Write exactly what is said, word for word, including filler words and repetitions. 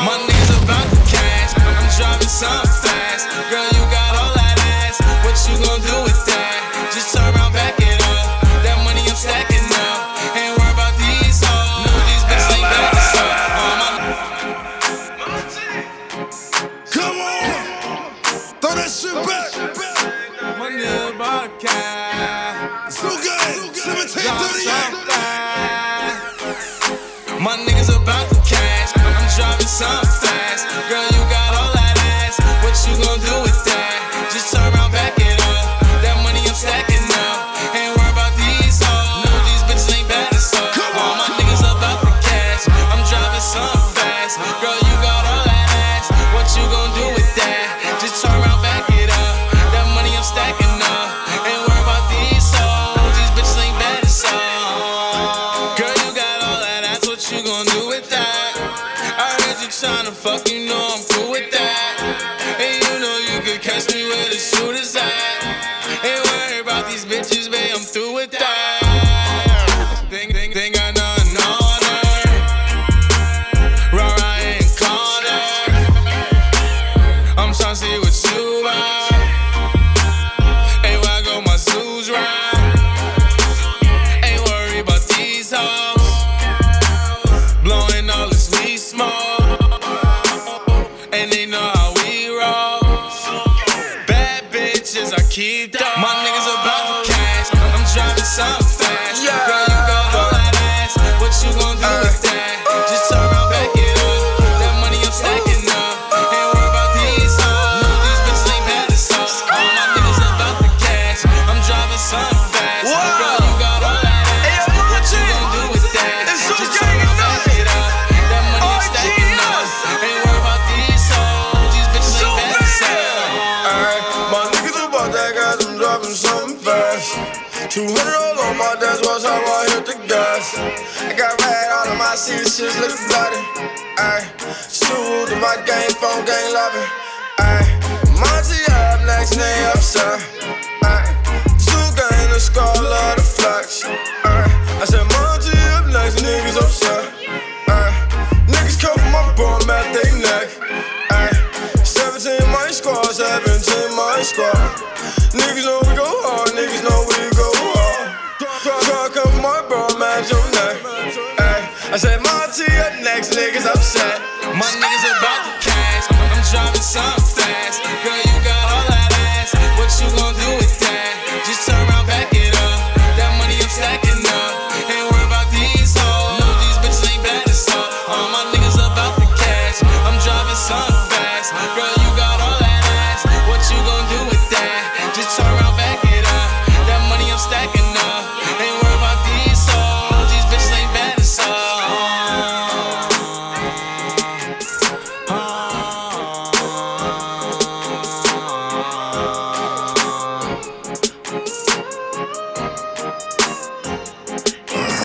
My niggas about the cash, I'm driving something fast. Girl, you got all that ass, what you gon' do with that? Just turn around, back it up. That money I'm stacking up. Ain't worry about these hoes, no, these bitches ain't bad as fuck. Come on, throw that shit back. My niggas about the cash, Zoo-Gang, seventeen thirty-eight. My niggas about the cash, I'm driving something fast. Girl, you got all that ass, what you gon' do with that? Just turn around, back it up. That money I'm stacking up. Ain't worry about these hoes, no, these bitches ain't bad as fuck. All my niggas about the cash, I'm driving something fast. Girl, you got all that ass, what you gon' do with that? Just turn around, back it up. That money I'm stacking up. Ain't worry about these hoes, these bitches ain't bad as fuck. Girl, you got all that ass, what you gon' do with that? I heard you tryna fuck, you know I'm cool with that. And you know you could catch me where the shooters at. Ain't worry about these bitches, babe, I'm through with that. Think, think, think I done on her. Rara ain't corner. I'm tryna see what you about. Ain't where I go, my shoes round. Ain't worry about these hoes. Blowing all this weed smoke, and they know how we roll. Bad bitches, I keep those. My niggas about the cash, I'm driving something fast. Girl, you got all that ass, what you gon' do with that? Just turn around, back it up. That money I'm stacking up. Ain't worry about these hoes, no, these bitches ain't bad as fuck. All my niggas about the cash, I'm driving something fast. Girl, you got all that ass, what you gon' do with that? Just turn around, back it up. That money I'm stacking up. Ain't worry about these hoes, these bitches ain't bad as fuck. Alright, my niggas about that gas, I'm dropping something fast. two hundred all on my desk, watch how I hit the gas. I got rag all of my seats, shit looking bloody. Ayy, shoot to my game, phone gang loving. Ayy, Monty up next, name upset. Ayy, Zoo-Gang, the scar, love the flex. Ayy, I said Monty up next, niggas upset. Ayy, niggas come from my bum at they neck. Ayy, seventeen my squad, seventeen my squad. Niggas know we go hard, niggas know we go hard. Car come from my bum at your neck. Ayy, I said Monty up next, niggas upset. My niggas about the cash, I'm driving something fast. Girl,